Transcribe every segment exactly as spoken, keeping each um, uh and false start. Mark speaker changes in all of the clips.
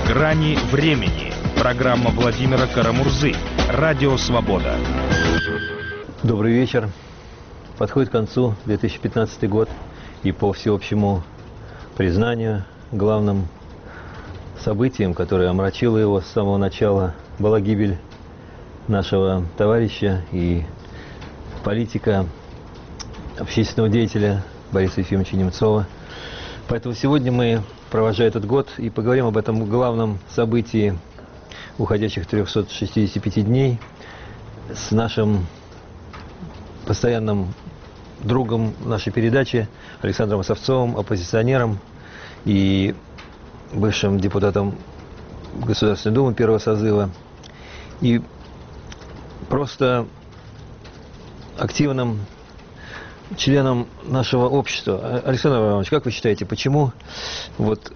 Speaker 1: Грани времени. Программа Владимира Карамурзы. Радио Свобода.
Speaker 2: Добрый вечер. Подходит к концу две тысячи пятнадцатый год, и по всеобщему признанию главным событием, которое омрачило его с самого начала, была гибель нашего товарища и политика, общественного деятеля Бориса Ефимовича Немцова. Поэтому сегодня мы, провожая этот год, и поговорим об этом главном событии уходящих трёхсот шестидесяти пяти дней с нашим постоянным другом нашей передачи Александром Осовцовым, оппозиционером и бывшим депутатом Государственной Думы первого созыва, и просто активным членом нашего общества. Александр Иванович, как вы считаете, почему вот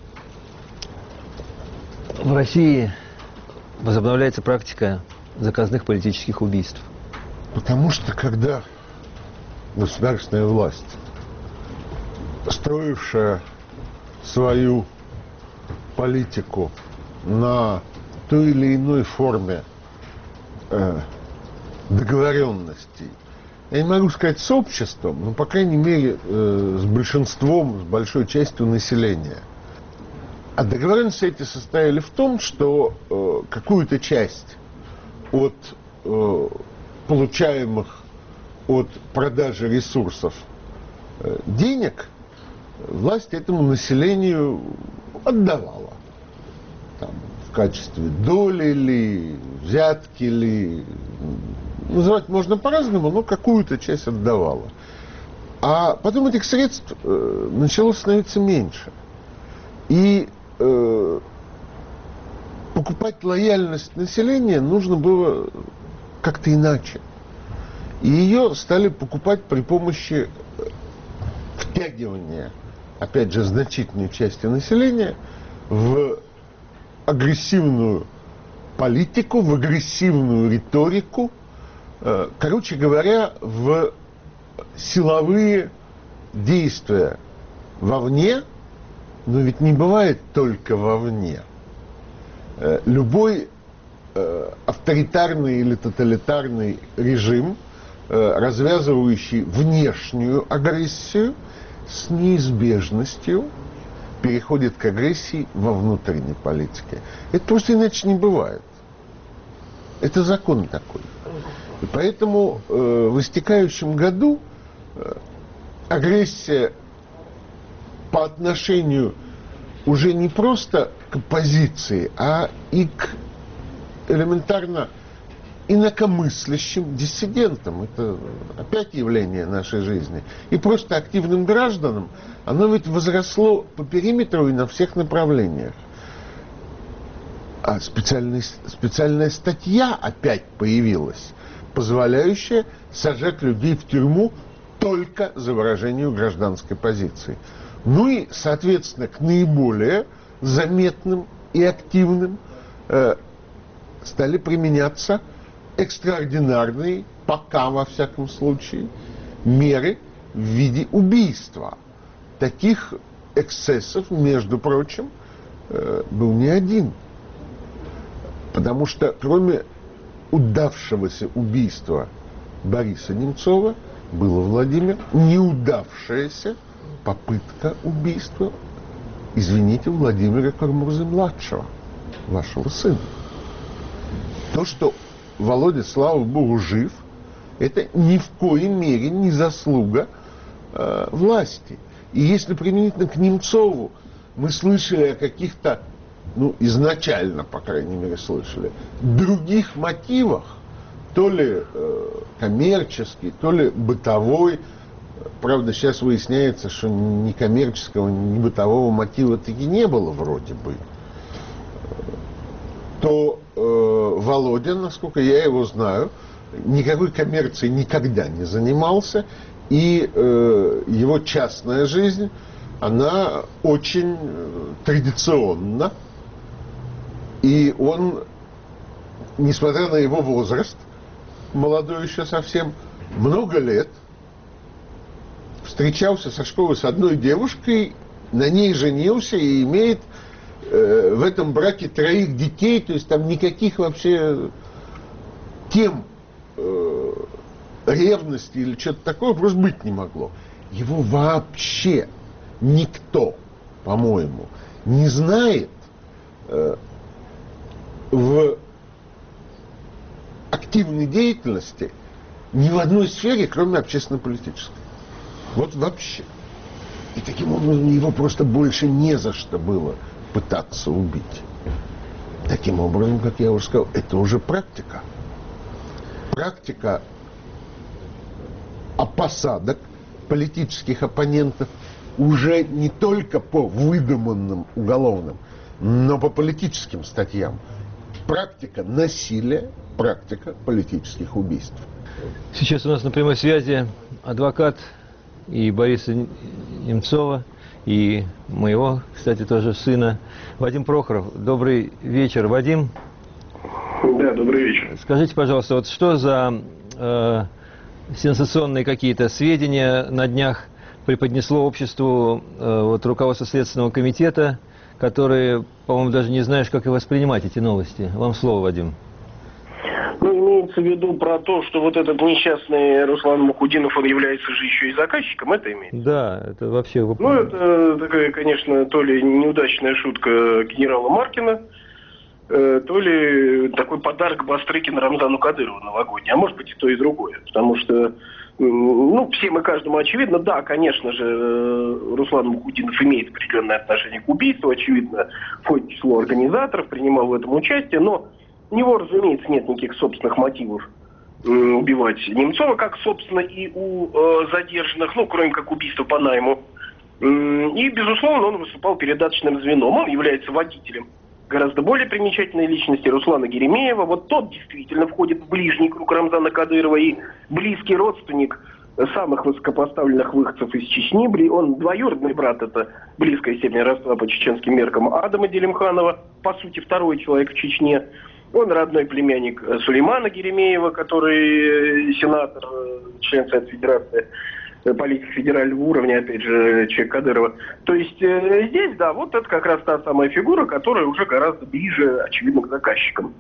Speaker 2: в России возобновляется практика заказных политических убийств?
Speaker 3: Потому что когда государственная власть, строившая свою политику на той или иной форме э, договоренностей, я не могу сказать с обществом, но, по крайней мере, э, с большинством, с большой частью населения. А договоренности эти состояли в том, что э, какую-то часть от э, получаемых от продажи ресурсов э, денег власть этому населению отдавала. Там, в качестве доли ли, взятки ли, называть можно по-разному, но какую-то часть отдавала. А потом этих средств э, начало становиться меньше. И э, покупать лояльность населения нужно было как-то иначе. И ее стали покупать при помощи втягивания, опять же, значительной части населения в агрессивную политику, в агрессивную риторику, короче говоря, в силовые действия вовне, но ведь не бывает только вовне. Любой авторитарный или тоталитарный режим, развязывающий внешнюю агрессию, с неизбежностью переходит к агрессии во внутренней политике. Это просто иначе не бывает. Это закон такой. И поэтому э, в истекающем году э, агрессия по отношению уже не просто к оппозиции, а и к элементарно инакомыслящим диссидентам. Это опять явление нашей жизни. И просто активным гражданам оно ведь возросло по периметру и на всех направлениях. А специальный, специальная статья опять появилась, позволяющая сажать людей в тюрьму только за выражение гражданской позиции. Ну и, соответственно, к наиболее заметным и активным э, стали применяться экстраординарные, пока во всяком случае, меры в виде убийства. Таких эксцессов, между прочим, э, был не один. Потому что кроме удавшегося убийства Бориса Немцова было, Владимир, неудавшаяся попытка убийства, извините, Владимира Карамурзы-младшего, вашего сына. То, что Володя, слава богу, жив, это ни в коей мере не заслуга э, власти. И если применительно к Немцову мы слышали о каких-то, ну, изначально, по крайней мере, слышали, других мотивах, то ли э, коммерческий, то ли бытовой. Правда, сейчас выясняется, что ни коммерческого, ни бытового мотива таки не было вроде бы. То э, Володя, насколько я его знаю, никакой коммерцией никогда не занимался, и э, его частная жизнь, она очень традиционна, и он, несмотря на его возраст, молодой еще совсем, много лет встречался со школы с одной девушкой, на ней женился и имеет э, в этом браке троих детей, то есть там никаких вообще тем э, ревности или что-то такого просто быть не могло. Его вообще никто, по-моему, не знает э, в активной деятельности ни в одной сфере, кроме общественно-политической. Вот вообще. И таким образом его просто больше не за что было пытаться убить. Таким образом, как я уже сказал, это уже практика. Практика посадок политических оппонентов уже не только по выдуманным уголовным, но по политическим статьям. Практика насилия, практика политических убийств.
Speaker 2: Сейчас у нас на прямой связи адвокат и Бориса Немцова, и моего, кстати, тоже сына, Вадим Прохоров. Добрый вечер, Вадим.
Speaker 4: Да, добрый вечер.
Speaker 2: Скажите, пожалуйста, вот что за э, сенсационные какие-то сведения на днях преподнесло обществу э, вот, руководство Следственного комитета, которые, по-моему, даже не знаешь, как и воспринимать эти новости. Вам слово, Вадим.
Speaker 4: Ну, имеется в виду про то, что вот этот несчастный Руслан Мухудинов, он является же еще и заказчиком, это имеется?
Speaker 2: Да, это вообще...
Speaker 4: Ну, это такая, конечно, то ли неудачная шутка генерала Маркина, э, то ли такой подарок Бастрыкина Рамзану Кадырову новогодний, а может быть и то, и другое, потому что, ну, всем и каждому очевидно, да, конечно же, Руслан Мухудинов имеет определенное отношение к убийству, очевидно, входит в число организаторов, принимал в этом участие, но у него, разумеется, нет никаких собственных мотивов э, убивать Немцова, как, собственно, и у э, задержанных, ну, кроме как убийства по найму. Э, и, безусловно, он выступал передаточным звеном. Он является водителем гораздо более примечательной личности Руслана Геремеева. Вот тот действительно входит в ближний круг Рамзана Кадырова и близкий родственник самых высокопоставленных выходцев из Чечни. Он двоюродный брат, это близкая степень родства по чеченским меркам Адама Делимханова, по сути, второй человек в Чечне. Он родной племянник Сулеймана Геремеева, который сенатор, член Совета Федерации, политик федерального уровня, опять же, человек Кадырова. То есть здесь, да, вот это как раз та самая фигура, которая уже гораздо ближе, очевидно, к заказчикам.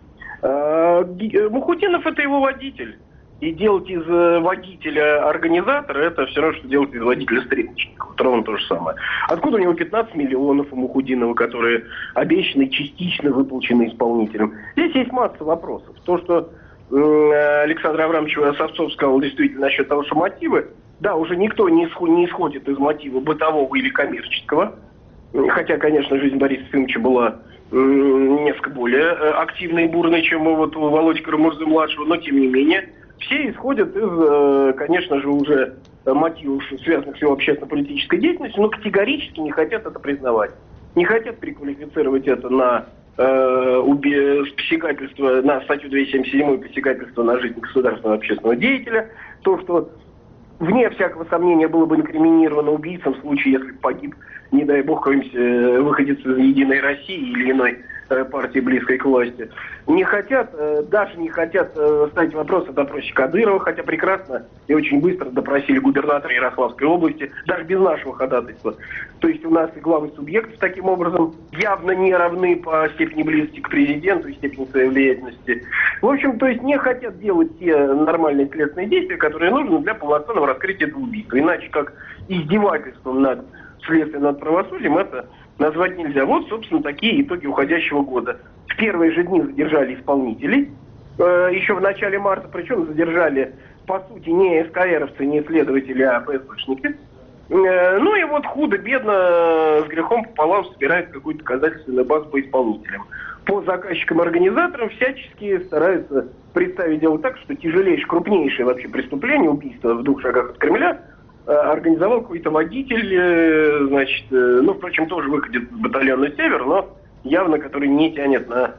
Speaker 4: Мухудинов — это его водитель. И делать из водителя организатора — это все равно, что делать из водителя стрелочника. Вот ровно то же самое. Откуда у него пятнадцать миллионов у Мухудинова, которые обещаны частично выплачены исполнителем? Здесь есть масса вопросов. То, что э, Александр Аврамович Савцов сказал действительно насчет того, что мотивы, да, уже никто не исходит, не исходит из мотива бытового или коммерческого. Хотя, конечно, жизнь Бориса Ефимовича была э, несколько более активной и бурной, чем вот у Володи Карамурзы-младшего, но тем не менее все исходят из, конечно же, уже мотивов, связанных с его общественно-политической деятельностью, но категорически не хотят это признавать. Не хотят переквалифицировать это на э, уби- посягательство, на статью двести семьдесят семь посягательство на жизнь государственного общественного деятеля. То, что, вне всякого сомнения, было бы инкриминировано убийцам в случае, если погиб, не дай бог, какой-нибудь э, выходец из «Единой России» или иной партии, близкой к власти. Не хотят, даже не хотят ставить вопрос о допросе Кадырова, хотя прекрасно и очень быстро допросили губернатора Ярославской области, даже без нашего ходатайства. То есть у нас и главы субъектов таким образом явно не равны по степени близости к президенту и степени своей влиятельности. В общем, то есть не хотят делать те нормальные следственные действия, которые нужны для полноценного раскрытия этого убийства. Иначе как издевательством над следствием, над правосудием это назвать нельзя. Вот, собственно, такие итоги уходящего года. В первые же дни задержали исполнителей, э, еще в начале марта, причем задержали, по сути, не СКРовцы, не следователи, а ФСБшники. Э, ну и вот худо-бедно, с грехом пополам собирает какую-то доказательственную базу по исполнителям. По заказчикам-организаторам всячески стараются представить дело так, что тяжелейшее, крупнейшее вообще преступление, убийство в двух шагах от Кремля, организовал какой-то водитель, значит, ну, впрочем, тоже выходит из батальона «Север», но явно который не тянет на,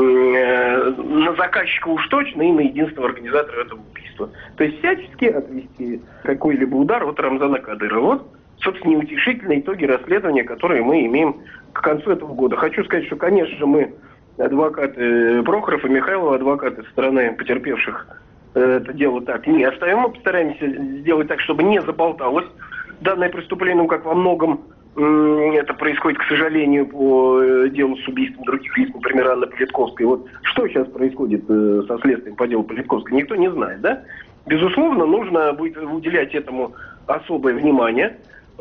Speaker 4: на заказчика уж точно и на единственного организатора этого убийства. То есть всячески отвести какой-либо удар от Рамзана Кадырова. Вот, собственно, неутешительные итоги расследования, которые мы имеем к концу этого года. Хочу сказать, что, конечно же, мы, адвокаты Прохоров и Михайлова, адвокаты со стороны потерпевших, это дело так не оставим. Мы постараемся сделать так, чтобы не заболталось данное преступление, ну, как во многом Это происходит, к сожалению, по делу с убийством других лиц, например, Анны Политковской. Вот что сейчас происходит со следствием по делу Политковской, никто не знает, да? Безусловно, нужно будет уделять этому особое внимание.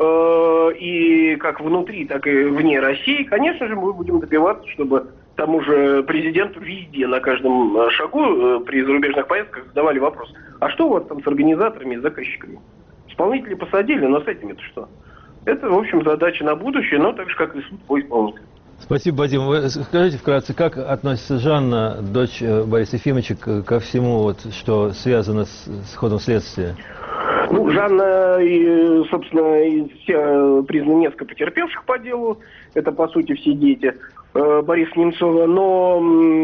Speaker 4: И как внутри, так и вне России, конечно же, мы будем добиваться, чтобы тому же президенту везде, на каждом шагу при зарубежных поездках задавали вопрос: а что у вас там с организаторами и заказчиками? Исполнители посадили, но с этими-то что? Это, в общем, задача на будущее, но так же, как и суд по исполнителю.
Speaker 2: Спасибо, Вадим. Вы скажите вкратце, как относится Жанна, дочь Бориса Ефимовича, ко всему, вот, что связано с, с ходом следствия?
Speaker 4: Ну, Жанна, и, собственно, и все признаны несколько потерпевших по делу. Это, по сути, все дети э, Бориса Немцова. Но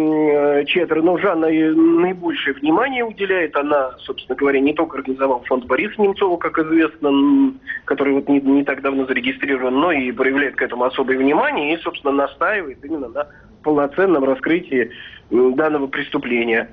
Speaker 4: э, четверо, но Жанна наибольшее внимание уделяет. Она, собственно говоря, не только организовала фонд Бориса Немцова, как известно, который вот не, не так давно зарегистрирован, но и проявляет к этому особое внимание и, собственно, настаивает именно на полноценном раскрытии э, данного преступления.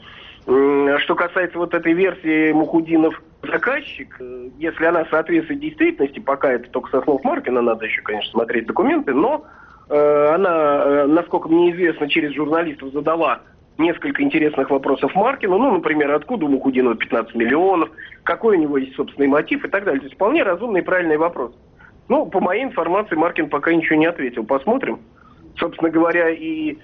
Speaker 4: Что касается вот этой версии Мухудинов заказчик, если она соответствует действительности, пока это только со слов Маркина, надо еще, конечно, смотреть документы, но э, она, э, насколько мне известно, через журналистов задала несколько интересных вопросов Маркину, ну, например, откуда у Мухудинова пятнадцать миллионов, какой у него есть собственный мотив и так далее. То есть вполне разумный и правильный вопрос. Ну, по моей информации, Маркин пока ничего не ответил. Посмотрим. Собственно говоря, и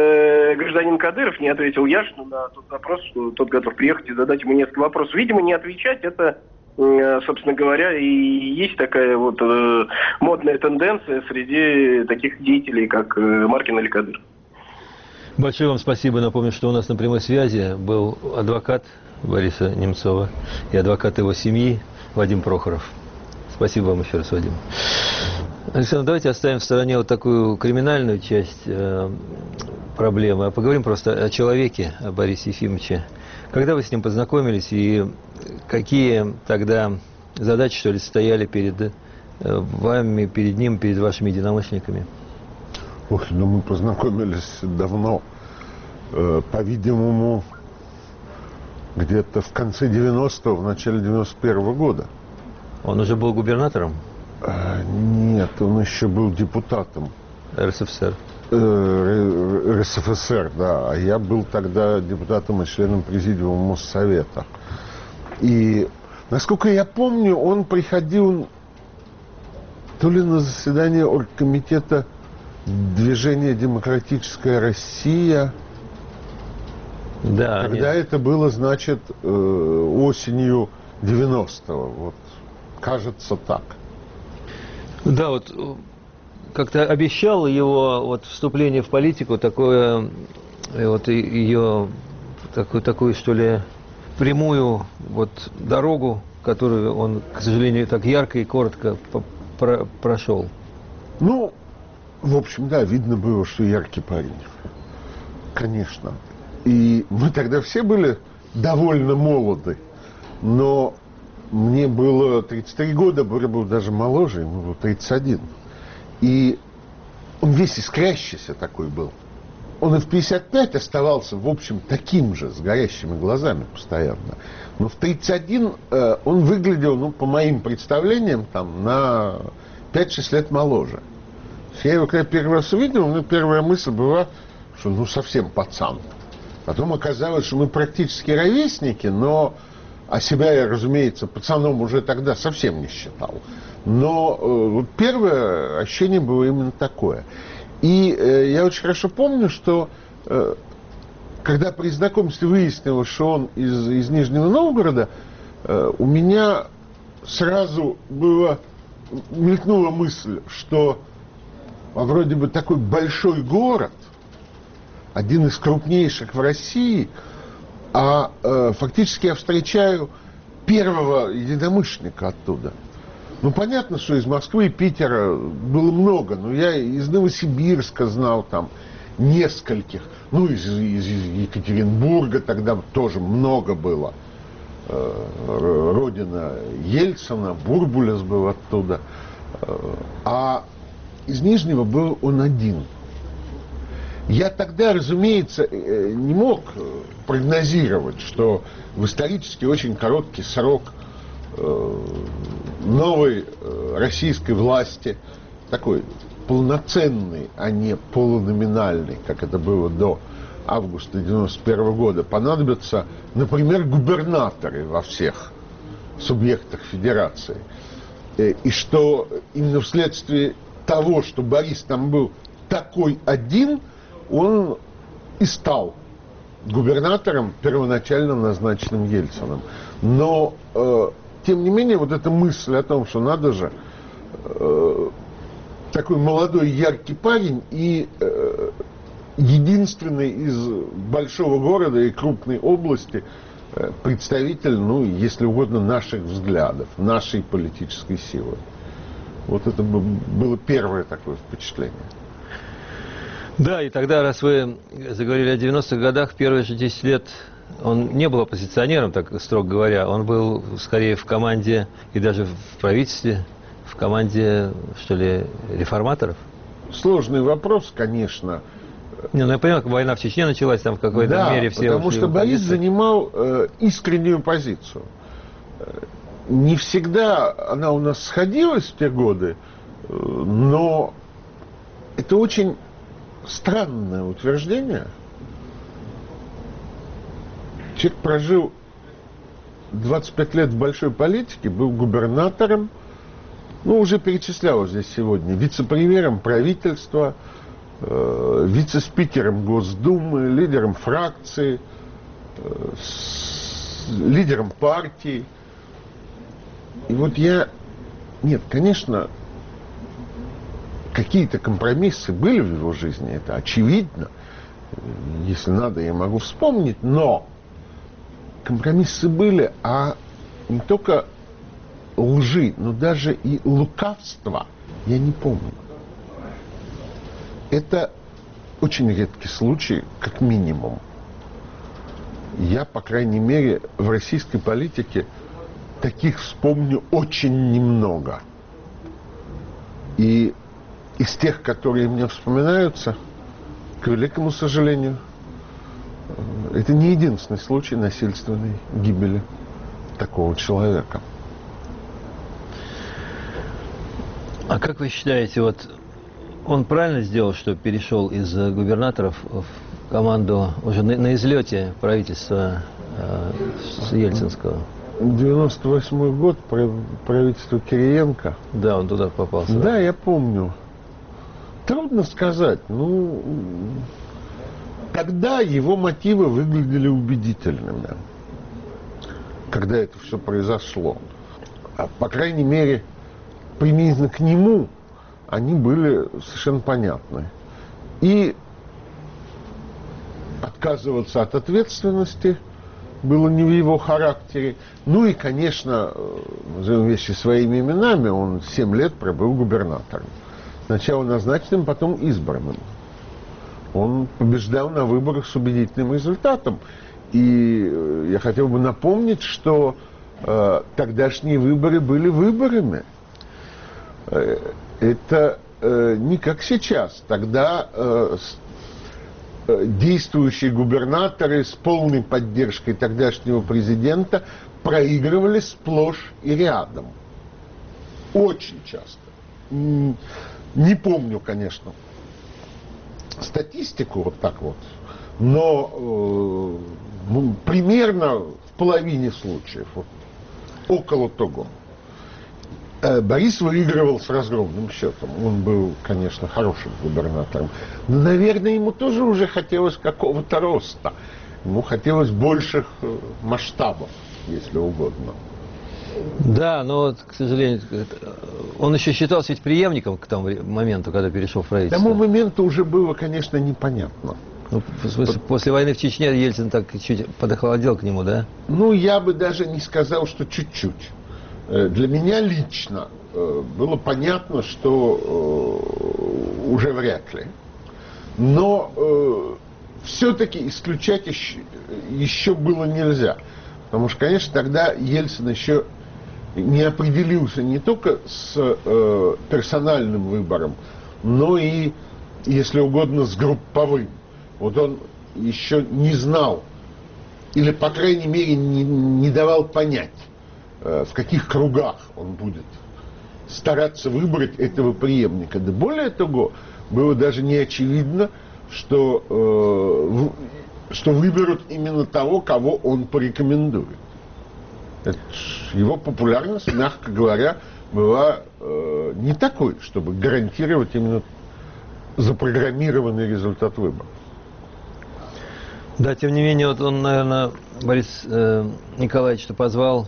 Speaker 4: э, гражданин Кадыров не ответил Яшину на тот вопрос, что тот готов приехать и задать ему несколько вопросов. Видимо, не отвечать, это, э, собственно говоря, и есть такая вот э, модная тенденция среди таких деятелей, как э, Маркин или Кадыров.
Speaker 2: Большое вам спасибо. Напомню, что у нас на прямой связи был адвокат Бориса Немцова и адвокат его семьи Вадим Прохоров. Спасибо вам еще раз, Вадим. Александр, давайте оставим в стороне вот такую криминальную часть э, проблемы, а поговорим просто о человеке, о Борисе Ефимовиче. Когда вы с ним познакомились и какие тогда задачи, что ли, стояли перед э, вами, перед ним, перед вашими единомышленниками?
Speaker 3: Ох, ну мы познакомились давно, э, по-видимому, где-то в конце девяностого, в начале девяносто первого года.
Speaker 2: Он уже был губернатором?
Speaker 3: А, нет, он еще был депутатом.
Speaker 2: эр эс эф эс эр.
Speaker 3: Э, эр эс эф эс эр, да. А я был тогда депутатом и членом президиума Моссовета. И, насколько я помню, он приходил то ли на заседание оргкомитета движения «Демократическая Россия».
Speaker 2: Да.
Speaker 3: Когда нет. Это было, значит, осенью девяностого. Вот, кажется, так.
Speaker 2: Да, вот как-то обещал его вот вступление в политику, такое вот ее такую, такую что ли прямую вот дорогу, которую он, к сожалению, так ярко и коротко про прошел. Ну,
Speaker 3: в общем, да, видно было, что яркий парень, конечно. И мы тогда все были довольно молоды, но мне было тридцать три года, Боря был даже моложе, ему было тридцать один. И он весь искрящийся такой был. Он и в пятьдесят пять оставался, в общем, таким же, с горящими глазами постоянно. Но в тридцать один э, он выглядел, ну, по моим представлениям, там, на пять-шесть лет моложе. Я его когда первый раз увидел, у меня первая мысль была, что ну совсем пацан. Потом оказалось, что мы практически ровесники, но... А себя я, разумеется, пацаном уже тогда совсем не считал. Но э, вот первое ощущение было именно такое. И э, я очень хорошо помню, что э, когда при знакомстве выяснилось, что он из, из Нижнего Новгорода, э, у меня сразу было, мелькнула мысль, что а вроде бы такой большой город, один из крупнейших в России, а э, фактически я встречаю первого единомышленника оттуда. Ну, понятно, что из Москвы и Питера было много, но я из Новосибирска знал там нескольких. Ну, из, из, из Екатеринбурга тогда тоже много было. Э, родина Ельцина, Бурбулес был оттуда. Э, а из Нижнего был он один. Я тогда, разумеется, не мог прогнозировать, что в исторически очень короткий срок новой российской власти такой полноценный, а не полуноминальный, как это было до августа девяносто первого года, понадобятся, например, губернаторы во всех субъектах федерации. И что именно вследствие того, что Борис там был такой один, он и стал губернатором, первоначально назначенным Ельциным. Но, э, тем не менее, вот эта мысль о том, что надо же, э, такой молодой яркий парень и э, единственный из большого города и крупной области э, представитель, ну, если угодно, наших взглядов, нашей политической силы. Вот это было первое такое впечатление.
Speaker 2: Да, и тогда, раз вы заговорили о девяностых годах, первые же десять лет он не был оппозиционером, так строго говоря. Он был скорее в команде и даже в правительстве, в команде, что ли, реформаторов.
Speaker 3: Сложный вопрос, конечно.
Speaker 2: Не, ну я понимаю, как война в Чечне началась, там в какой-то
Speaker 3: да,
Speaker 2: мере все...
Speaker 3: потому что Борис занимал э, искреннюю позицию. Не всегда она у нас сходилась в те годы, э, но это очень странное утверждение. Человек прожил двадцать пять лет в большой политике, был губернатором, ну, уже перечислял здесь сегодня, вице-премьером правительства, э, вице-спикером Госдумы, лидером фракции, э, с, лидером партии. И вот я... Нет, конечно, какие-то компромиссы были в его жизни, это очевидно. Если надо, я могу вспомнить, но компромиссы были, а не только лжи, но даже и лукавства я не помню. Это очень редкий случай, как минимум. Я, по крайней мере, в российской политике таких вспомню очень немного. И из тех, которые мне вспоминаются, к великому сожалению, это не единственный случай насильственной гибели такого человека.
Speaker 2: А как вы считаете, вот он правильно сделал, что перешел из губернаторов в команду уже на, на излете правительства э, Ельцинского?
Speaker 3: девяносто восьмой год, правительство Кириенко.
Speaker 2: Да, он туда попался.
Speaker 3: Да, я помню. Трудно сказать. Ну, тогда его мотивы выглядели убедительными. Когда это все произошло. А, по крайней мере, применительно к нему они были совершенно понятны. И отказываться от ответственности было не в его характере. Ну и, конечно, назовем вещи своими именами, он семь лет пробыл губернатором. Сначала назначенным, потом избранным. Он побеждал на выборах с убедительным результатом. И я хотел бы напомнить, что э, тогдашние выборы были выборами. Э, это э, не как сейчас. Тогда э, действующие губернаторы с полной поддержкой тогдашнего президента проигрывали сплошь и рядом. Очень часто. Не помню, конечно, статистику вот так вот, но э, ну, примерно в половине случаев, вот, около того. Э, Борис выигрывал с разгромным счетом. Он был, конечно, хорошим губернатором. Но, наверное, ему тоже уже хотелось какого-то роста. Ему хотелось больших масштабов, если угодно.
Speaker 2: Да, но, к сожалению, он еще считался ведь преемником к тому моменту, когда перешел в правительство.
Speaker 3: К тому моменту уже было, конечно, непонятно.
Speaker 2: Ну, в смысле, после войны в Чечне Ельцин так чуть подохладел к нему, да?
Speaker 3: Ну, я бы даже не сказал, что чуть-чуть. Для меня лично было понятно, что уже вряд ли. Но все-таки исключать еще, еще было нельзя. Потому что, конечно, тогда Ельцин еще не определился не только с э, персональным выбором, но и, если угодно, с групповым. Вот он еще не знал, или, по крайней мере, не, не давал понять, э, в каких кругах он будет стараться выбрать этого преемника. Да более того, было даже не очевидно, что, э, что выберут именно того, кого он порекомендует. Это, его популярность, мягко говоря, была э, не такой, чтобы гарантировать именно запрограммированный результат выборов.
Speaker 2: Да, тем не менее, вот он, наверное, Борис э, Николаевич-то позвал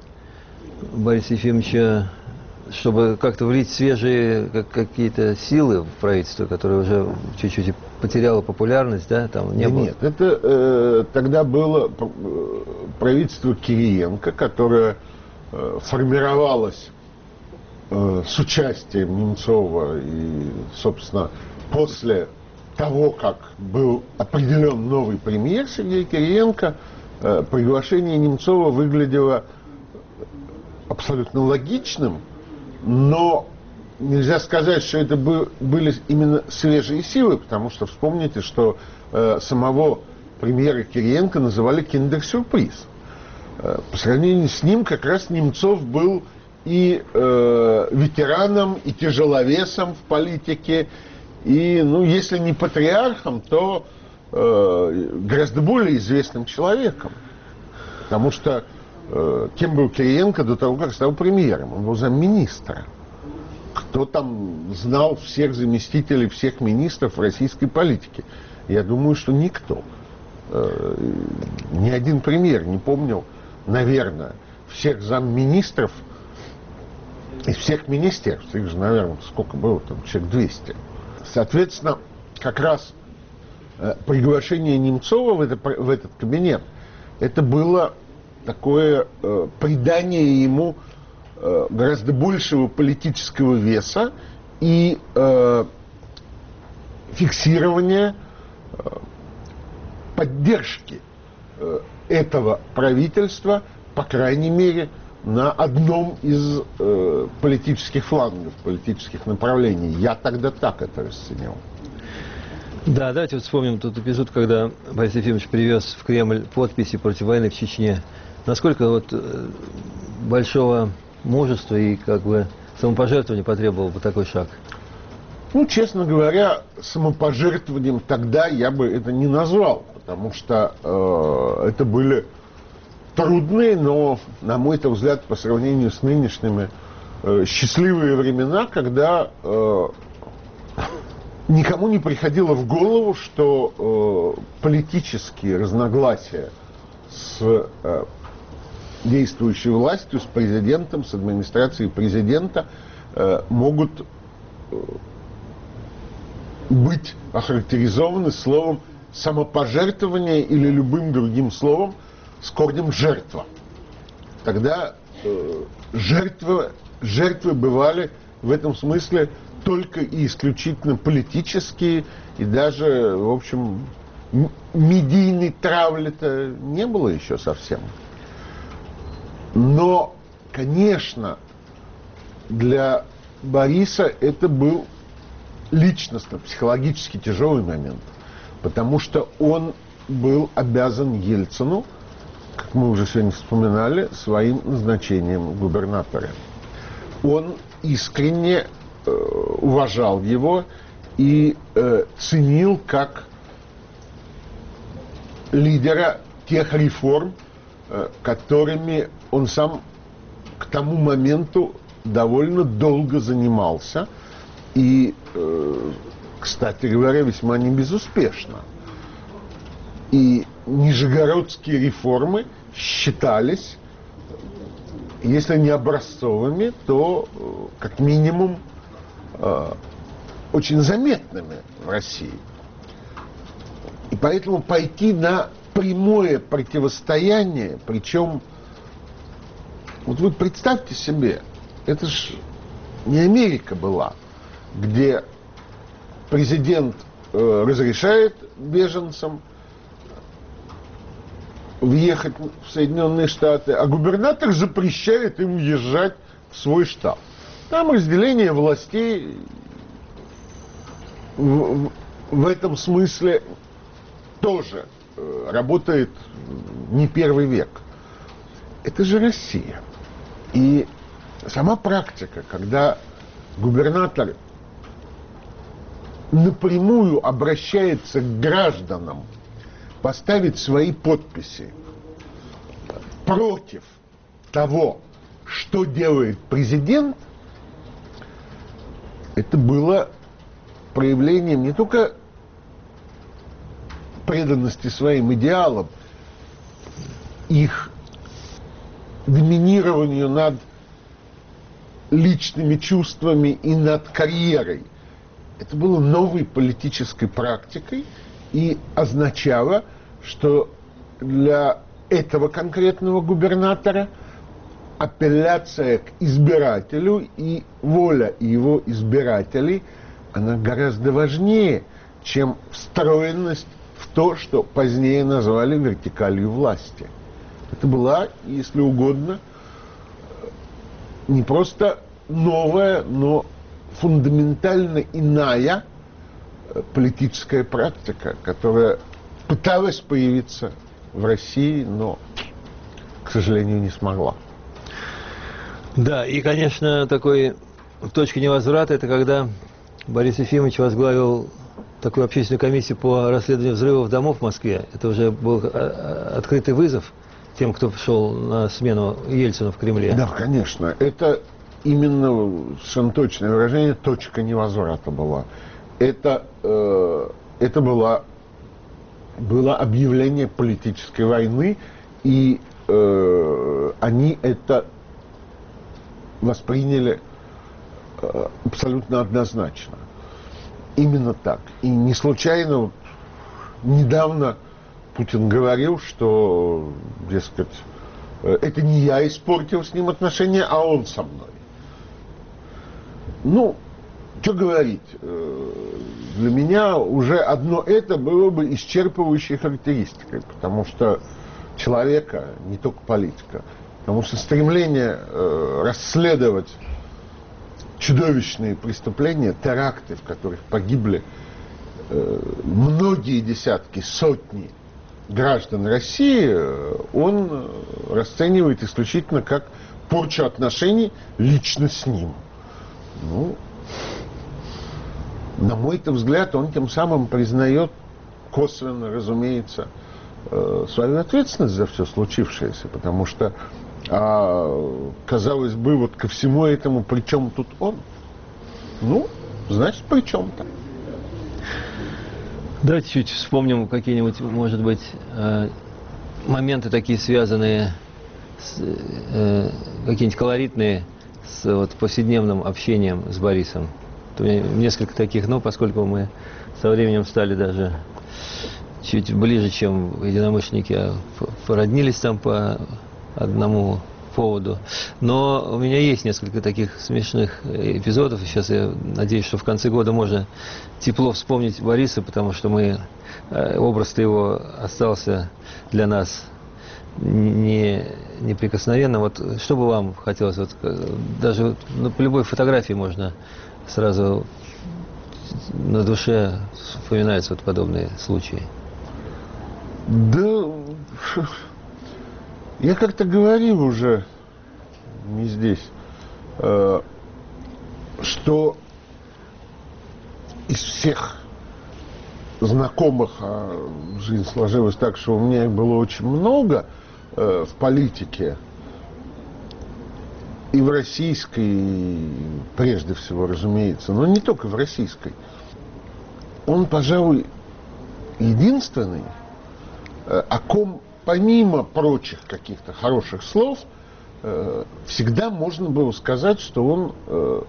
Speaker 2: Бориса Ефимовича, чтобы как-то влить свежие как, какие-то силы в правительство, которое уже чуть-чуть потеряло популярность, да? Там не
Speaker 3: да
Speaker 2: было...
Speaker 3: Нет, это э, тогда было правительство Кириенко, которое э, формировалось э, с участием Немцова и, собственно, после того, как был определен новый премьер Сергей Кириенко, э, приглашение Немцова выглядело абсолютно логичным, но нельзя сказать, что это были именно свежие силы, потому что вспомните, что э, самого премьера Кириенко называли киндер-сюрприз. Э, по сравнению с ним как раз Немцов был и э, ветераном, и тяжеловесом в политике, и, ну, если не патриархом, то э, гораздо более известным человеком. Потому что э, кем был Кириенко до того, как стал премьером? Он был замминистра. Кто там знал всех заместителей, всех министров российской политики? Я думаю, что никто. Э, ни один премьер не помнил, наверное, всех замминистров из всех министерств. Их же, наверное, сколько было там? Человек двести. Соответственно, как раз э, приглашение Немцова в, это, в этот кабинет, это было такое э, придание ему э, гораздо большего политического веса и э, фиксирование э, поддержки э, этого правительства, по крайней мере, на одном из э, политических флангов, политических направлений. Я тогда так это расценил.
Speaker 2: Да, давайте вот вспомним тот эпизод, когда Борис Ефимович привез в Кремль подписи против войны в Чечне. Насколько вот э, большого мужества и как бы самопожертвования потребовал бы такой шаг?
Speaker 3: Ну, честно говоря, самопожертвованием тогда я бы это не назвал, потому что э, это были трудные, но, на мой взгляд, по сравнению с нынешними, э, счастливые времена, когда э, никому не приходило в голову, что э, политические разногласия с э, действующей властью, с президентом, с администрацией президента э, могут э, быть охарактеризованы словом самопожертвование или любым другим словом с корнем жертва. Тогда э, жертвы, жертвы бывали в этом смысле только и исключительно политические, и даже, в общем, медийной травли-то не было еще совсем. Но, конечно, для Бориса это был личностно, психологически тяжелый момент, потому что он был обязан Ельцину, как мы уже сегодня вспоминали, своим назначением губернатора. Он искренне э, уважал его и э, ценил как лидера тех реформ, э, которыми он сам к тому моменту довольно долго занимался. И, э, кстати говоря, весьма не безуспешно. И нижегородские реформы считались, если не образцовыми, то как минимум э, очень заметными в России. И поэтому пойти на прямое противостояние, причем, вот вы представьте себе, это ж не Америка была, где президент э, разрешает беженцам въехать в Соединенные Штаты, а губернатор запрещает им въезжать в свой штат. Там разделение властей в, в, в этом смысле тоже э, работает не первый век. Это же Россия. И сама практика, когда губернатор напрямую обращается к гражданам поставить свои подписи против того, что делает президент, это было проявлением не только преданности своим идеалам, их доминированию над личными чувствами и над карьерой. Это было новой политической практикой и означало, что для этого конкретного губернатора апелляция к избирателю и воля его избирателей, она гораздо важнее, чем встроенность в то, что позднее назвали вертикалью власти. Это была, если угодно, не просто новая, но фундаментально иная политическая практика, которая пыталась появиться в России, но, к сожалению, не смогла.
Speaker 2: Да, и, конечно, такой точка невозврата — это когда Борис Ефимович возглавил такую общественную комиссию по расследованию взрывов домов в Москве. Это уже был открытый вызов тем, кто пришел на смену Ельцину в Кремле.
Speaker 3: Да, конечно. Это именно, совершенно точное выражение, точка невозврата была. Это, э, это была, было объявление политической войны, и э, они это восприняли э, абсолютно однозначно. Именно так. И не случайно вот, недавно Путин говорил, что, дескать, это не я испортил с ним отношения, а он со мной. Ну, что говорить, для меня уже одно это было бы исчерпывающей характеристикой, потому что человека, не только политика, потому что стремление расследовать чудовищные преступления, теракты, в которых погибли многие десятки, сотни граждан России, он расценивает исключительно как порчу отношений лично с ним. Ну, на мой-то взгляд, он тем самым признает косвенно, разумеется, свою ответственность за все случившееся, потому что, а, казалось бы, вот ко всему этому, при чем тут он? Ну, значит, при чем-то.
Speaker 2: Давайте чуть вспомним какие-нибудь, может быть, моменты такие, связанные с, какие-нибудь колоритные с вот, повседневным общением с Борисом. У меня несколько таких, но поскольку мы со временем стали даже чуть ближе, чем единомышленники, а породнились там по одному поводу. Но у меня есть несколько таких смешных эпизодов. Сейчас я надеюсь, что в конце года можно тепло вспомнить Бориса, потому что мы, образ-то его остался для нас не, неприкосновенно. Вот что бы вам хотелось, вот, даже вот, ну, по любой фотографии можно сразу на душе вспоминаются вот подобные случаи.
Speaker 3: Да, я как-то говорил уже, не здесь, э, что из всех знакомых, а жизнь сложилась так, что у меня их было очень много э, в политике, и в российской, и прежде всего, разумеется, но не только в российской. Он, пожалуй, единственный, э, о ком, помимо прочих каких-то хороших слов, э, всегда можно было сказать, что он э,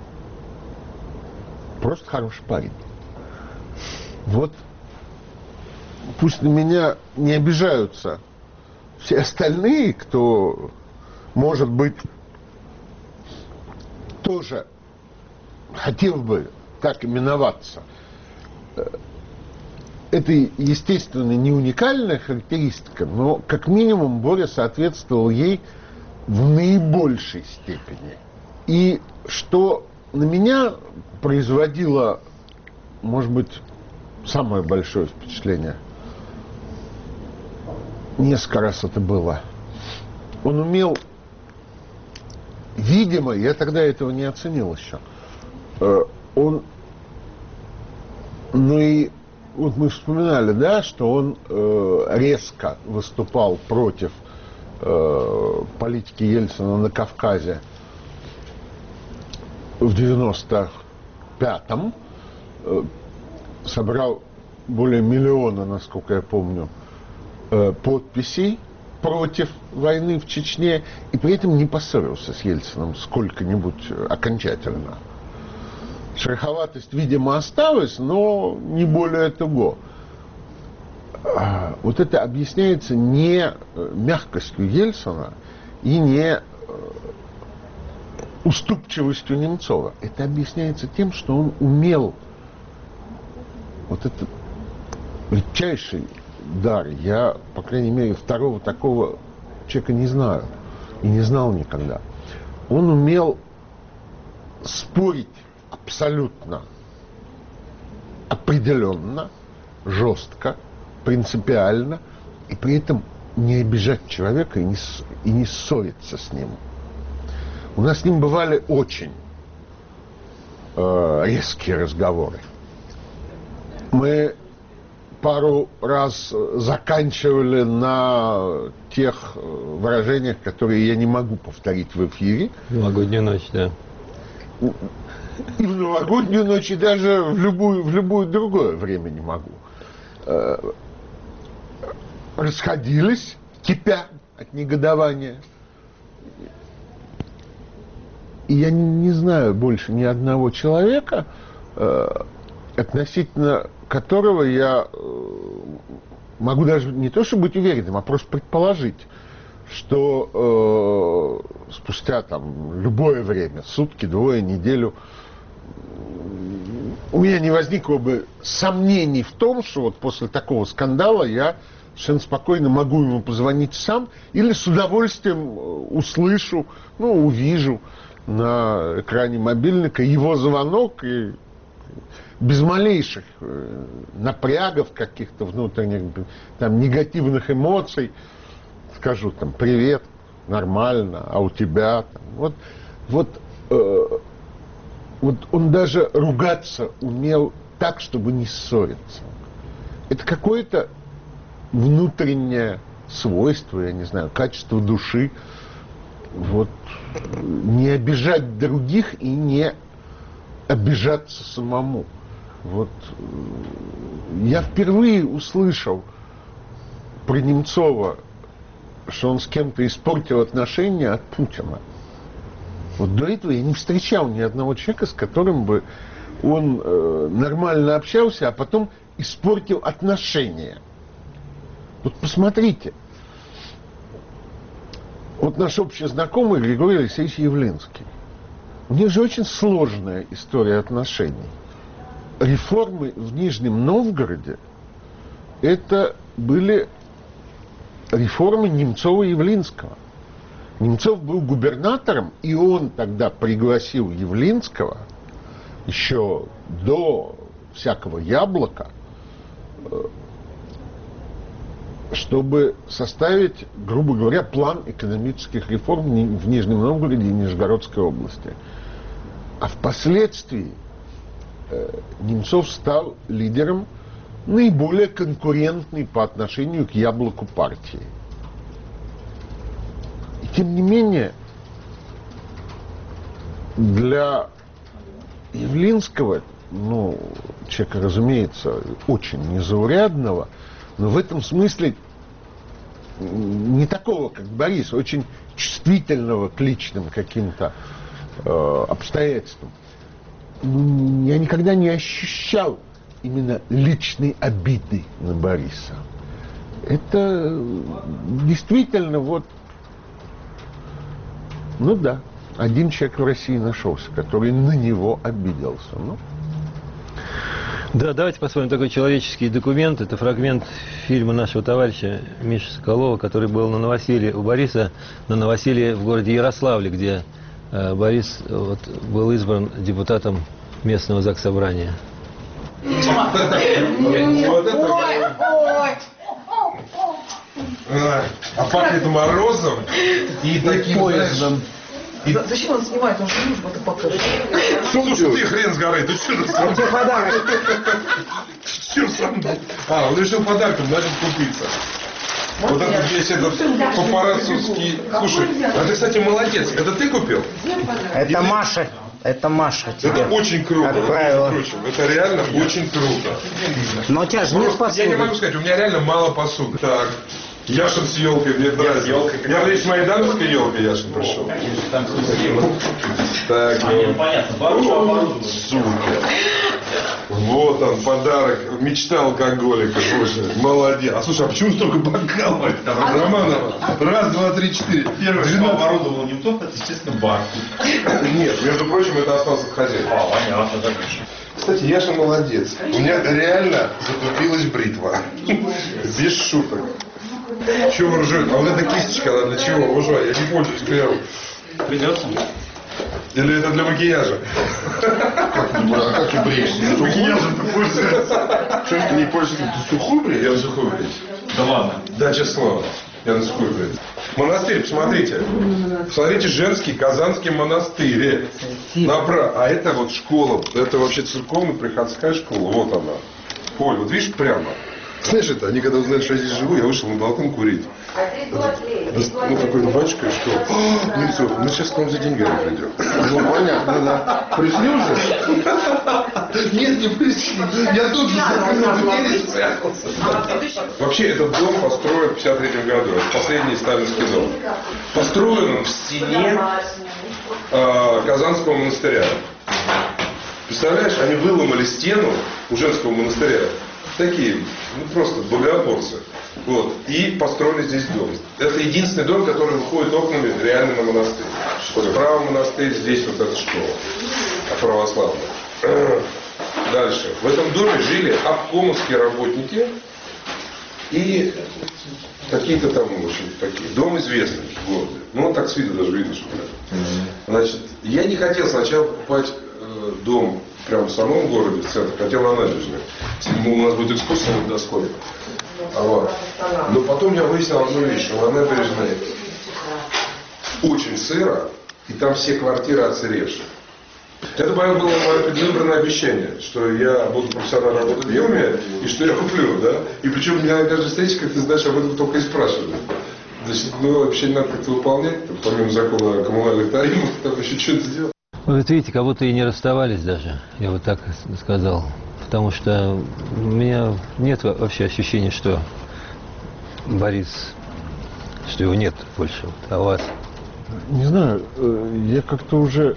Speaker 3: просто хороший парень. Вот пусть на меня не обижаются все остальные, кто, может быть, тоже хотел бы так именоваться. Это, естественно, не уникальная характеристика, но, как минимум, Боря соответствовал ей в наибольшей степени. И что на меня производило, может быть, самое большое впечатление, несколько раз это было, он умел видимо, я тогда этого не оценил еще, он, ну и вот мы вспоминали, да, что он резко выступал против политики Ельцина на Кавказе в девяносто пятом, собрал более миллиона, насколько я помню, подписей против войны в Чечне, и при этом не поссорился с Ельциным сколько-нибудь окончательно. Шероховатость, видимо, осталась, но не более того. Вот это объясняется не мягкостью Ельцина и не уступчивостью Немцова. Это объясняется тем, что он умел вот этот редчайший дар. Я, по крайней мере, второго такого человека не знаю и не знал никогда. Он умел спорить абсолютно определенно, жестко, принципиально, и при этом не обижать человека и не, и не ссориться с ним. У нас с ним бывали очень э, резкие разговоры. Мы пару раз заканчивали на тех выражениях, которые я не могу повторить в эфире.
Speaker 2: Новогоднюю ночь, да.
Speaker 3: И в новогоднюю ночь, и даже в любую, в любое другое время не могу. Расходились, кипя от негодования. И я не, не знаю больше ни одного человека, относительно которого я могу даже не то чтобы быть уверенным, а просто предположить, что э, спустя там любое время, сутки, двое, неделю, у меня не возникло бы сомнений в том, что вот после такого скандала я совершенно спокойно могу ему позвонить сам или с удовольствием услышу, ну, увижу на экране мобильника его звонок и без малейших э, напрягов каких-то внутренних, там, негативных эмоций скажу там: привет, нормально, а у тебя там, вот, вот, э, вот он даже ругаться умел так, чтобы не ссориться. Это какое-то внутреннее свойство, я не знаю, качество души, вот, не обижать других и не обижаться самому. Вот я впервые услышал про Немцова, что он с кем-то испортил отношения от Путина. Вот до этого я не встречал ни одного человека, с которым бы он э, нормально общался, а потом испортил отношения. Вот посмотрите. Вот наш общий знакомый Григорий Алексеевич Явлинский. У них же очень сложная история отношений. Реформы в Нижнем Новгороде — это были реформы Немцова-Явлинского. Немцов был губернатором, и он тогда пригласил Явлинского еще до всякого яблока, чтобы составить, грубо говоря, план экономических реформ в Нижнем Новгороде и Нижегородской области. А впоследствии э, Немцов стал лидером наиболее конкурентной по отношению к яблоку партии. И тем не менее, для Явлинского, ну, человека, разумеется, очень незаурядного, но в этом смысле не такого, как Борис, очень чувствительного к личным каким-то э, обстоятельствам. Я никогда не ощущал именно личной обиды на Бориса. Это действительно вот, ну да, один человек в России нашелся, который на него обиделся. Ну.
Speaker 2: Да, давайте посмотрим такой человеческий документ. Это фрагмент фильма нашего товарища Миши Соколова, который был на новоселье у Бориса, на новоселье в городе Ярославле, где э, Борис вот, был избран депутатом местного заксобрания.
Speaker 5: А пахнет морозом и таким поездом. И...
Speaker 6: Зачем он снимает? Он же нужно-то покажет.
Speaker 5: Слушай, ты хрен с горы, ты что на самом деле?
Speaker 6: Подарок.
Speaker 5: Что сам? А, он решил подарком, значит, купиться. Вот это здесь этот папараццевский... Слушай, а ты, кстати, молодец. Это ты купил?
Speaker 7: Это Маша. Это Маша тебе.
Speaker 5: Это очень круто.
Speaker 7: Отправила.
Speaker 5: Это реально очень круто.
Speaker 7: Но у тебя же нет посуды.
Speaker 5: Я не могу сказать, у меня реально мало посуды. Так. Яшин с елкой, мне нравится. Я надеюсь, с моей дамской елкой Яшин пришел. Так, ну, сука. Вот он, подарок. Мечта алкоголика. Слушай, молодец. А слушай, а почему столько бокалов? Романов. Раз, два, три, четыре.
Speaker 8: Первое, что оборудовал Немцов, это, естественно, бар.
Speaker 5: Нет, между прочим, это остался от хозяина.
Speaker 8: А, понятно, да.
Speaker 5: Кстати, Яша молодец. У меня реально затупилась бритва. Без шуток. Чего вы ржете? А вот эта кисточка, она для чего? Боже, я не пользуюсь кремом.
Speaker 8: Придется.
Speaker 5: Или это для макияжа?
Speaker 3: А как ты бреешься?
Speaker 5: Макияжем ты пользуешься.
Speaker 3: Что ты не пользуешься? Ты сухую бреешь?
Speaker 5: Я на сухую бреюсь.
Speaker 8: Да ладно.
Speaker 5: Да, честное слово. Я на сухую бреюсь. Монастырь, посмотрите. Посмотрите, женский Казанский монастырь. Напра... А это вот школа. Это вообще церковно-приходская школа. Вот она. Поль, вот видишь, прямо. Знаешь, это, они когда узнали, что я здесь живу, я вышел на балкон курить. Ну, какой-то батюшка, что, «О, Немцов, мы сейчас к вам за деньгами придем».
Speaker 3: Ну, понятно, да. Пришли уже?
Speaker 5: Нет, не пришли. Я тут же за спрятался. Вообще, этот дом построен в пятьдесят третьем году. Это последний сталинский дом. Построен он в стене э, Казанского монастыря. Представляешь, они выломали стену у женского монастыря. Такие, ну просто богоборцы. Вот. И построили здесь дом. Это единственный дом, который выходит окнами реально на монастырь. Справа монастырь, здесь вот эта школа православная. Дальше. В этом доме жили обкомовские работники и какие-то там, в общем, такие. Дом известный в городе. Ну, вот так с виду даже видно, что это. Значит, я не хотел сначала покупать э, дом прямо в самом городе, в центре, хотел на набережной. У нас будет экскурсия над доской. Вот. Но потом я выяснил одну вещь, что на набережной очень сыро, и там все квартиры отсыревшие. Это было мое предвыборное обещание, что я буду профессионально работать в Юме, и что я куплю, да? И причем меня на каждой встрече, как ты знаешь, об этом только и спрашивают. Значит, ну, вообще надо как-то выполнять, там, помимо закона о коммунальных тарифах, там еще что-то делать.
Speaker 2: Вот видите, как будто и не расставались даже, я вот так сказал. Потому что у меня нет вообще ощущения, что Борис, что его нет больше. Вот, а у вас?
Speaker 3: Не знаю, я как-то уже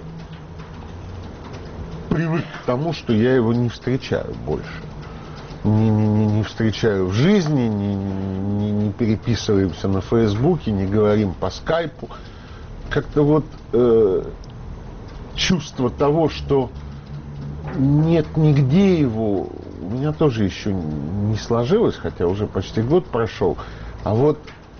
Speaker 3: привык к тому, что я его не встречаю больше. Не, не, не встречаю в жизни, не, не, не переписываемся на Фейсбуке, не говорим по скайпу. Как-то вот э, чувство того, что нет нигде его, у меня тоже еще не сложилось, хотя уже почти год прошел. А вот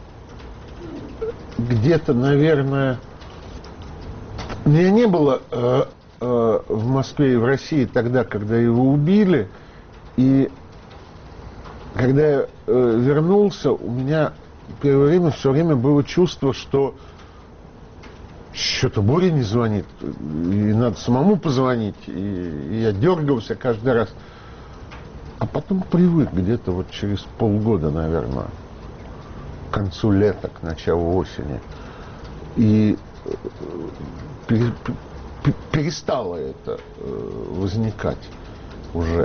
Speaker 3: где-то, наверное, меня не было э, э, в Москве и в России тогда, когда его убили. И когда я э, вернулся, у меня первое время все время было чувство, что что-то Боря не звонит, и надо самому позвонить, и, и я дергался каждый раз. А потом привык где-то вот через полгода, наверное, к концу лета, к началу осени. И пере, перестало это возникать уже.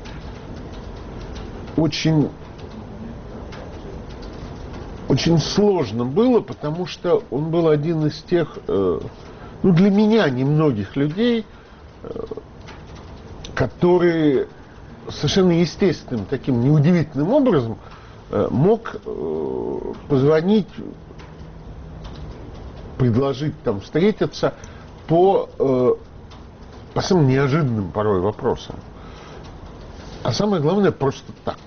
Speaker 3: Очень, очень сложно было, потому что он был один из тех, ну, для меня, немногих людей, которые совершенно естественным, таким неудивительным образом мог позвонить, предложить там встретиться по, по самым неожиданным порой вопросам. А самое главное, просто так.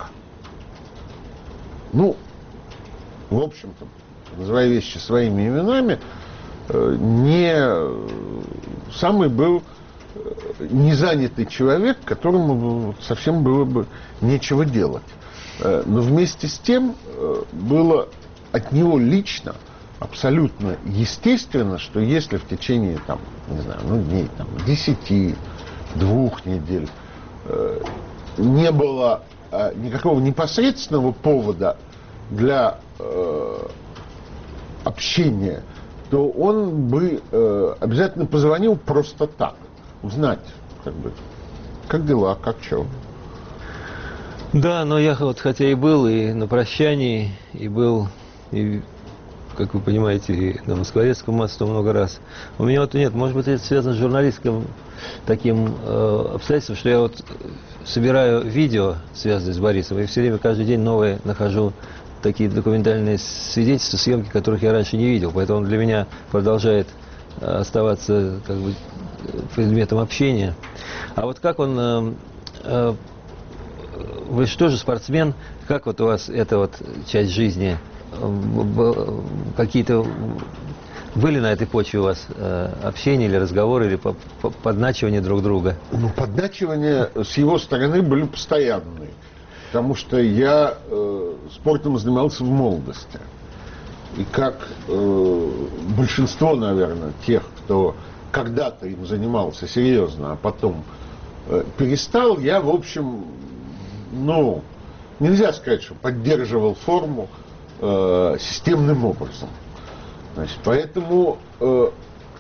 Speaker 3: Ну, в общем-то, называя вещи своими именами, не самый был незанятый человек, которому совсем было бы нечего делать. Но вместе с тем было от него лично абсолютно естественно, что если в течение, там, не знаю, ну, дней, там, десяти, двух недель э, не было э, никакого непосредственного повода для э, общения, то он бы э, обязательно позвонил просто так, узнать, как бы, как дела, как что.
Speaker 2: Да, но я вот хотя и был и на прощании, и был, и, как вы понимаете, и на Москворецком мосту много раз. У меня вот нет, может быть, это связано с журналистским таким э, обстоятельством, что я вот собираю видео, связанные с Борисом, и все время, каждый день новые нахожу такие документальные свидетельства, съемки, которых я раньше не видел. Поэтому он для меня продолжает оставаться как бы предметом общения. А вот как он... Э, э, Вы же тоже спортсмен. Как вот у вас эта вот часть жизни, какие-то были на этой почве у вас общения или разговоры, или подначивания друг друга?
Speaker 3: Ну, подначивания с его стороны были постоянные, потому что я э, спортом занимался в молодости. И как э, большинство, наверное, тех, кто когда-то им занимался серьезно, а потом э, перестал, я, в общем... Ну, нельзя сказать, что поддерживал форму э, системным образом. Значит, поэтому, э,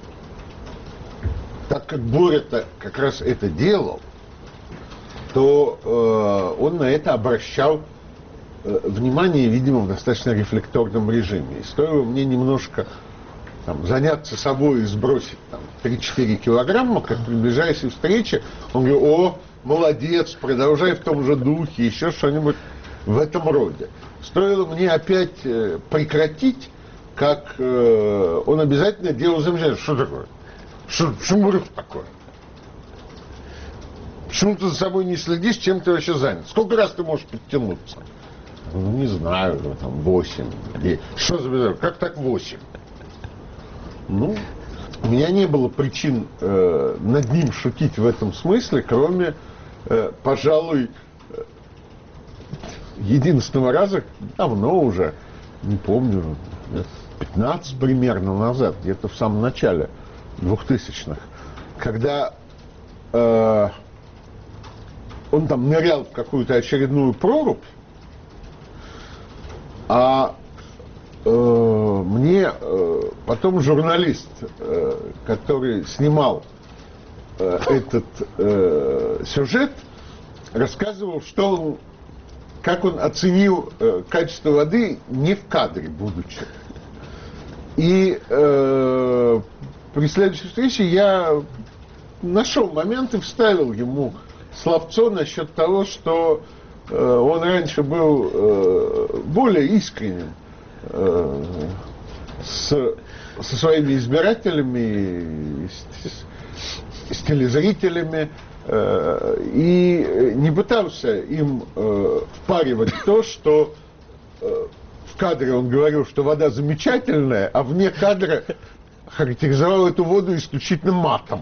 Speaker 3: так как Боря-то как раз это делал, то э, он на это обращал э, внимание, видимо, в достаточно рефлекторном режиме. И стоило мне немножко там, заняться собой и сбросить там, три-четыре килограмма, как при ближайшей встрече, он говорит: о, молодец, продолжай в том же духе, еще что-нибудь в этом роде. Стоило мне опять э, прекратить, как э, он обязательно делал замечание. Что такое? Что, почему такое? Почему ты за собой не следишь, чем ты вообще занят? Сколько раз ты можешь подтянуться? Ну, не знаю, там, восемь, девять. Что за безумие? Как так восемь? Ну, у меня не было причин э, над ним шутить в этом смысле, кроме, э, пожалуй, э, единственного раза, давно уже, не помню, пятнадцать примерно назад, где-то в самом начале двухтысячных, когда э, он там нырял в какую-то очередную прорубь, а э, мне э, потом журналист, э, который снимал э, этот э, сюжет, рассказывал, что он, как он оценил э, качество воды не в кадре, будучи. И э, при следующей встрече я нашел момент и вставил ему словцо насчет того, что э, он раньше был э, более искренним э, с, со своими избирателями, с, с телезрителями, э, и не пытался им э, впаривать то, что э, в кадре он говорил, что вода замечательная, а вне кадра характеризовал эту воду исключительно матом.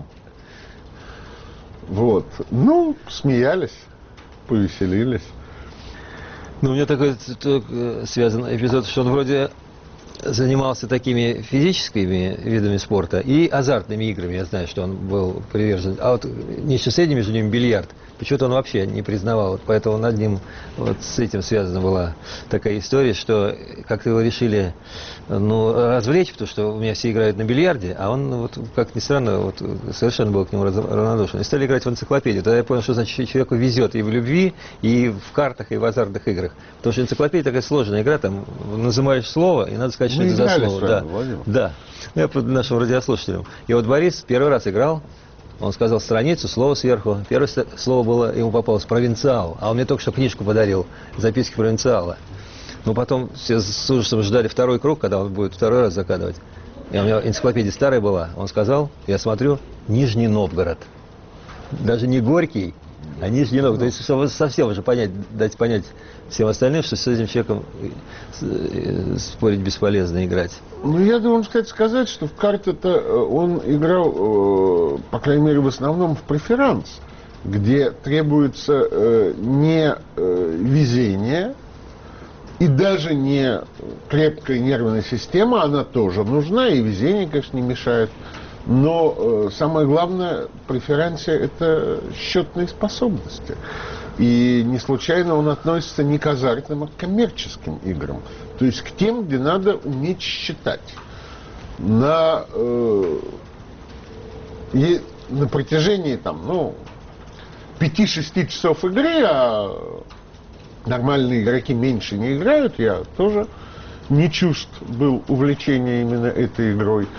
Speaker 3: Вот. Ну, смеялись, повеселились.
Speaker 2: Ну, у меня такой связан эпизод, что он вроде занимался такими физическими видами спорта и азартными играми. Я знаю, что он был привержен. А вот нечто среднее между ними бильярд. Почему-то он вообще не признавал. Вот поэтому над ним вот с этим связана была такая история, что как-то его решили ну, развлечь, потому что у меня все играют на бильярде, а он, вот, как ни странно, вот, совершенно был к нему равнодушен. И стали играть в энциклопедию. Тогда я понял, что значит человеку везет и в любви, и в картах, и в азартных играх. Потому что энциклопедия такая сложная игра, там называешь слово, и надо сказать, что
Speaker 3: Мы
Speaker 2: это за слово.
Speaker 3: Вами,
Speaker 2: да.
Speaker 3: Владимир.
Speaker 2: Да. Я под нашим радиослушателям. И вот Борис первый раз играл. Он сказал страницу, слово сверху. Первое слово было, ему попалось провинциал. А он мне только что книжку подарил, записки провинциала. Но потом все с ужасом ждали второй круг, когда он будет второй раз закадывать. И у меня энциклопедия старая была. Он сказал, я смотрю, Нижний Новгород. Даже не Горький, а Нижний Новгород. То есть, чтобы совсем уже понять, дать понять всем остальным, что с этим человеком спорить бесполезно играть.
Speaker 3: Ну, я должен сказать, сказать, что в карты-то он играл, по крайней мере, в основном в преферанс, где требуется не везение, И даже не крепкая нервная система, она тоже нужна, и везение, конечно, не мешает. Но э, самое главное, преференция – это счетные способности. И не случайно он относится не к азартным, а к коммерческим играм. То есть к тем, где надо уметь считать. На, э, и на протяжении там, ну, пяти-шести часов игры, а нормальные игроки меньше не играют, я тоже не чувств был увлечения именно этой игрой.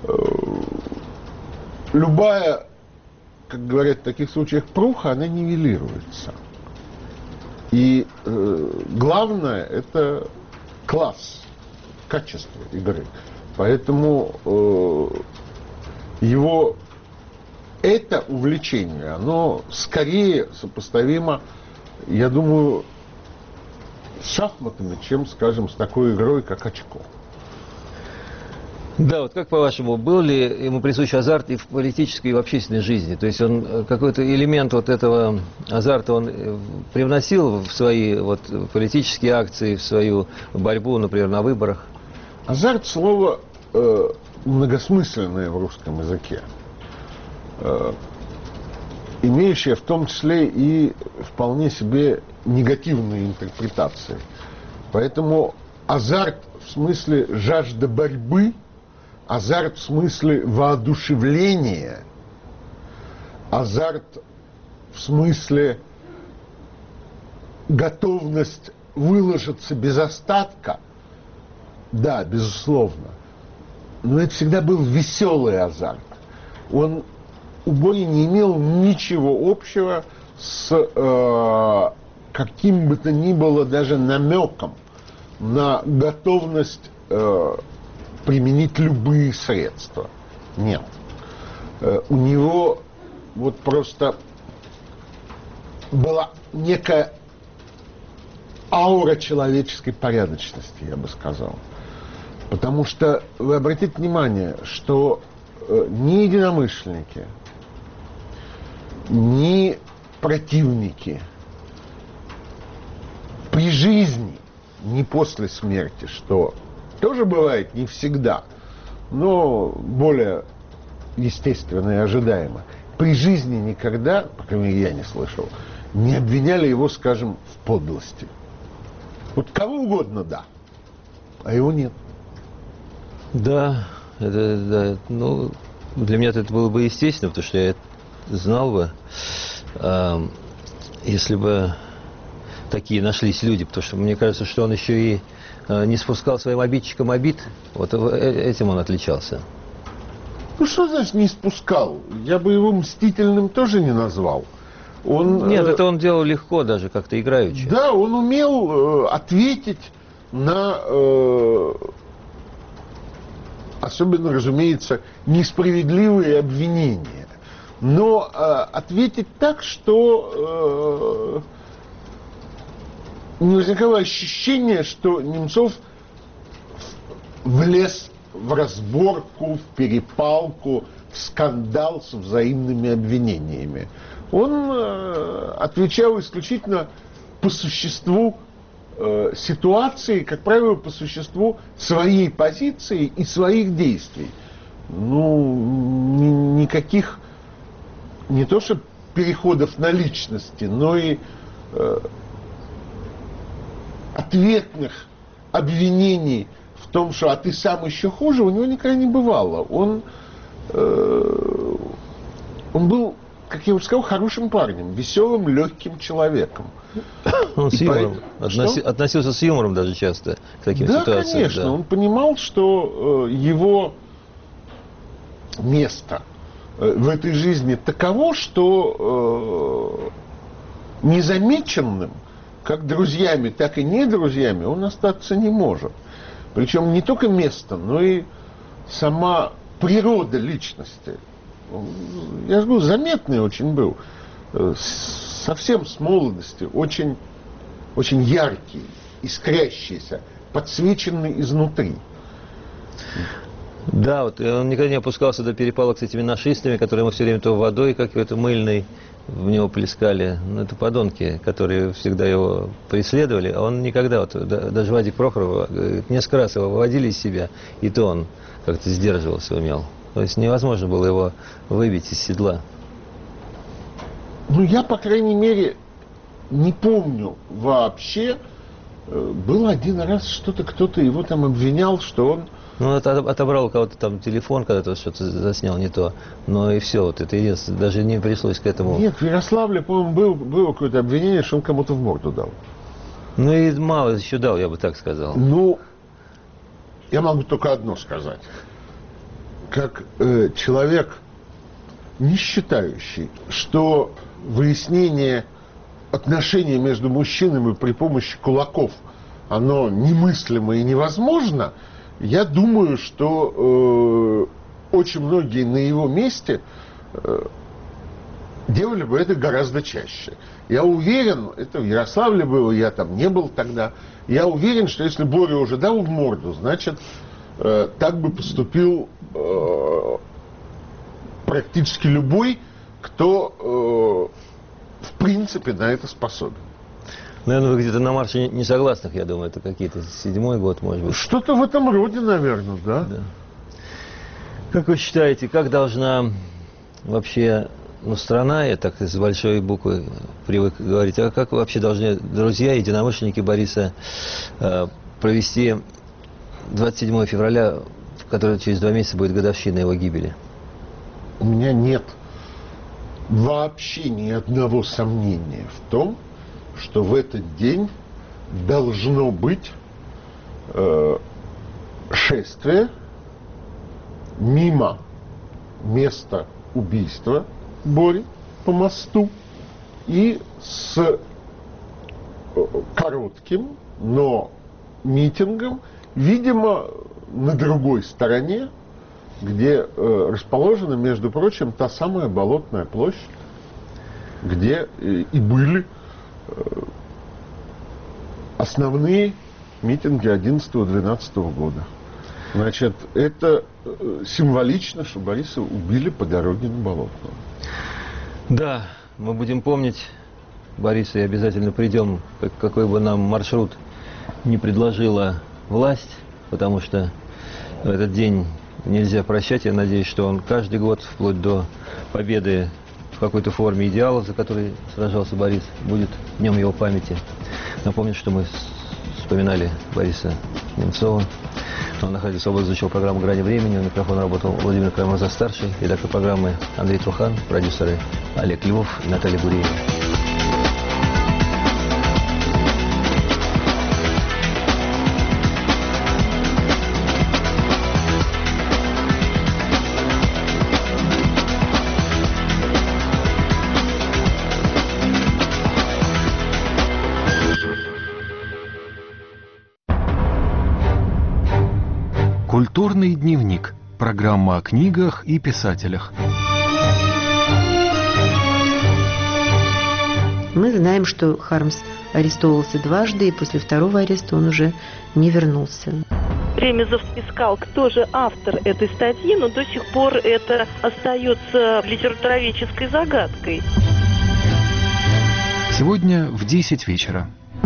Speaker 3: Любая, как говорят в таких случаях, пруха, она нивелируется. И э, главное – это класс, качество игры. Поэтому э, его это увлечение, оно скорее сопоставимо, я думаю, с шахматами, чем, скажем, с такой игрой, как очко.
Speaker 2: Да, вот как по-вашему, был ли ему присущ азарт и в политической, и в общественной жизни? То есть он какой-то элемент вот этого азарта он привносил в свои вот политические акции, в свою борьбу, например, на выборах?
Speaker 3: Азарт — слово э, многосмысленное в русском языке, э, имеющее в том числе и вполне себе негативные интерпретации. Поэтому азарт в смысле жажда борьбы, азарт в смысле воодушевления, азарт в смысле готовность выложиться без остатка, да, безусловно. Но это всегда был веселый азарт. Он у Бори не имел ничего общего с э, каким бы то ни было даже намеком на готовность э, применить любые средства. Нет. Э, у него вот просто была некая аура человеческой порядочности, я бы сказал. Потому что вы обратите внимание, что э, ни единомышленники, ни противники при жизни, ни после смерти, что тоже бывает не всегда, но более естественно и ожидаемо, при жизни никогда, по крайней мере, я не слышал, не обвиняли его, скажем, в подлости. Вот кого угодно, да, а его нет.
Speaker 2: Да, это, да, ну, для меня это было бы естественно, потому что я знал бы, э, если бы такие нашлись люди, потому что мне кажется, что он еще и э, не спускал своим обидчикам обид, вот этим он отличался.
Speaker 3: Ну, что значит не спускал? Я бы его мстительным тоже не назвал. Он,
Speaker 2: Нет,
Speaker 3: э,
Speaker 2: это он делал легко, даже как-то играючи.
Speaker 3: Да, он умел э, ответить на... Э, особенно, разумеется, несправедливые обвинения. Но э, ответить так, что э, не возникало ощущение, что Немцов влез в разборку, в перепалку, в скандал с взаимными обвинениями. Он э, отвечал исключительно по существу э, ситуации, как правило, по существу своей позиции и своих действий. Ну, ни, никаких, не то что переходов на личности, но и э, ответных обвинений в том, что «а ты сам еще хуже», у него никогда не бывало. Он, э, он был, как я уже сказал, хорошим парнем, веселым, легким человеком.
Speaker 2: Он с
Speaker 3: И
Speaker 2: юмором
Speaker 3: по...
Speaker 2: относи... относился с юмором даже часто к таким
Speaker 3: да,
Speaker 2: ситуациям.
Speaker 3: конечно. Да, он понимал, что э, его место э, в этой жизни таково, что э, незамеченным, как друзьями, так и не друзьями, он остаться не может. Причем не только место, но и сама природа личности. Я же говорю, заметный очень был. Совсем с молодости. Очень, очень яркий, искрящийся, подсвеченный изнутри.
Speaker 2: Да, вот он никогда не опускался до перепалок с этими нашистами, которые ему все время то водой, как в этой мыльной, в него плескали, ну, это подонки, которые всегда его преследовали, а он никогда, вот, да, даже Вадик Прохоров, говорит, несколько раз его выводили из себя, и то он как-то сдерживался, умел. То есть невозможно было его выбить из седла.
Speaker 3: Ну, я, по крайней мере, не помню вообще. Был один раз что-то, кто-то его там обвинял, что он...
Speaker 2: Ну, это отобрал у кого-то там телефон, когда-то что-то заснял не то. Но и все, вот это единственное, даже не пришлось к этому...
Speaker 3: Нет, в Ярославле, по-моему, был, было какое-то обвинение, что он кому-то в морду дал.
Speaker 2: Ну, и мало еще дал, я бы так сказал.
Speaker 3: Ну, я могу только одно сказать. Как э, человек, не считающий, что выяснение отношений между мужчинами при помощи кулаков, оно немыслимо и невозможно, я думаю, что э, очень многие на его месте э, делали бы это гораздо чаще. Я уверен, это в Ярославле было, я там не был тогда, я уверен, что если Боря уже дал в морду, значит, э, так бы поступил э, практически любой, кто э, в принципе на это способен.
Speaker 2: Наверное, вы где-то на марше несогласных, я думаю, это какие-то седьмой год, может быть.
Speaker 3: Что-то в этом роде, наверное, да?
Speaker 2: Да. Как вы считаете, как должна вообще, ну, страна, я так с большой буквы привык говорить, а как вообще должны друзья, единомышленники Бориса э, провести двадцать седьмое февраля, в которое через два месяца будет годовщина его гибели?
Speaker 3: У меня нет вообще ни одного сомнения в том, что в этот день должно быть э, шествие мимо места убийства Бори по мосту и с э, коротким, но митингом, видимо, на другой стороне, где э, расположена, между прочим, та самая Болотная площадь, где э, и были основные митинги одиннадцатого-двенадцатого года. Значит, это символично, что Бориса убили по дороге на Болотную.
Speaker 2: Да, мы будем помнить Бориса и обязательно придем, какой бы нам маршрут не предложила власть, потому что в этот день нельзя прощать. Я надеюсь, что он каждый год, вплоть до победы в какой-то форме идеалов, за который сражался Борис, будет днем его памяти. Напомню, что мы вспоминали Бориса Немцова. Он находится в области программы «Грани времени». У микрофона работал Владимир Карамазов-старший, редактор программы Андрей Трухан, продюсеры Олег Львов и Наталья Гуреева.
Speaker 1: Культурный дневник. Программа о книгах и писателях.
Speaker 9: Мы знаем, что Хармс арестовывался дважды, и после второго ареста он уже не вернулся.
Speaker 10: Ремезов искал, кто же автор этой статьи, но до сих пор это остается литературоведческой загадкой.
Speaker 1: Сегодня в десять вечера.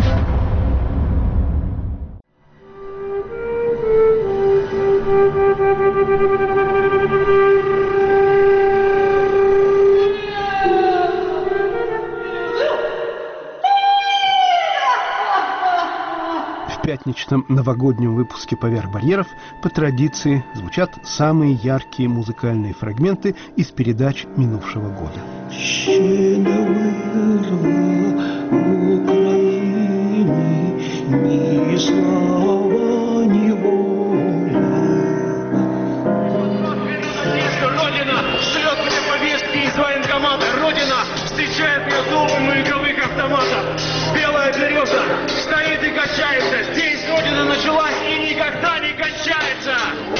Speaker 11: В пятничном новогоднем выпуске «Поверх барьеров» по традиции звучат самые яркие музыкальные фрагменты из передач минувшего года.
Speaker 12: Родина встречает ее зубом игровых автоматов. Белая береза стоит и качается. Здесь Родина началась и никогда не кончается.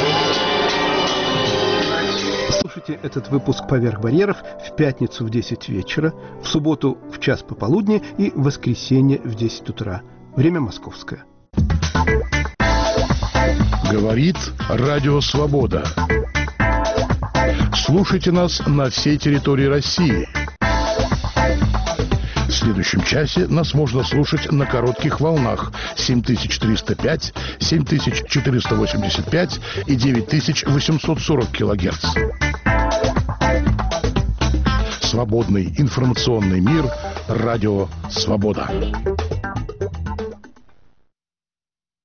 Speaker 11: Слушайте этот выпуск «Поверх барьеров» в пятницу в десять вечера, в субботу в час пополудни и в воскресенье в десять утра. Время московское.
Speaker 13: Говорит Радио Свобода. Слушайте нас на всей территории России. В следующем часе нас можно слушать на коротких волнах семь тысяч триста пять, семь тысяч четыреста восемьдесят пять и девять тысяч восемьсот сорок килогерц. Свободный информационный мир. Радио «Свобода».